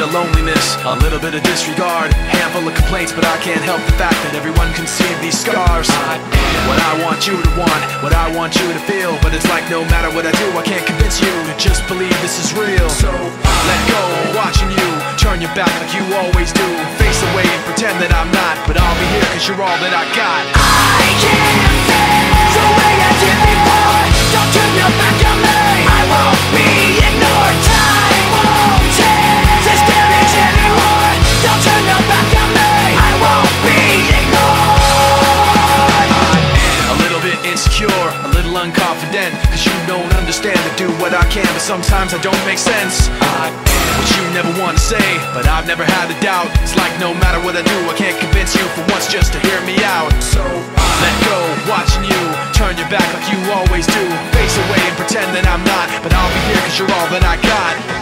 of loneliness, a little bit of disregard, handful of complaints, but I can't help the fact that everyone can see these scars. I am what I want you to want, what I want you to feel, but it's like no matter what I do, I can't convince you to just believe this is real. So let go, watching you turn your back like you always do, face away and pretend that I'm not, but I'll be here cause you're all that I got. I can't feel the way I did before. Don't turn your back on me, I won't be ignored. Time won't change this damage anymore. Don't turn your back on me, I won't be ignored. I'm a little bit insecure, a little unconfident, cause you don't understand. I do what I can, but sometimes I don't make sense. I am what you never want to say, but I've never had a doubt. It's like no matter what I do, I can't convince you for once just to hear me out. So let go, watching you turn your back like you always do, face away and pretend that I'm not, but I'll be here cause you're all that I got.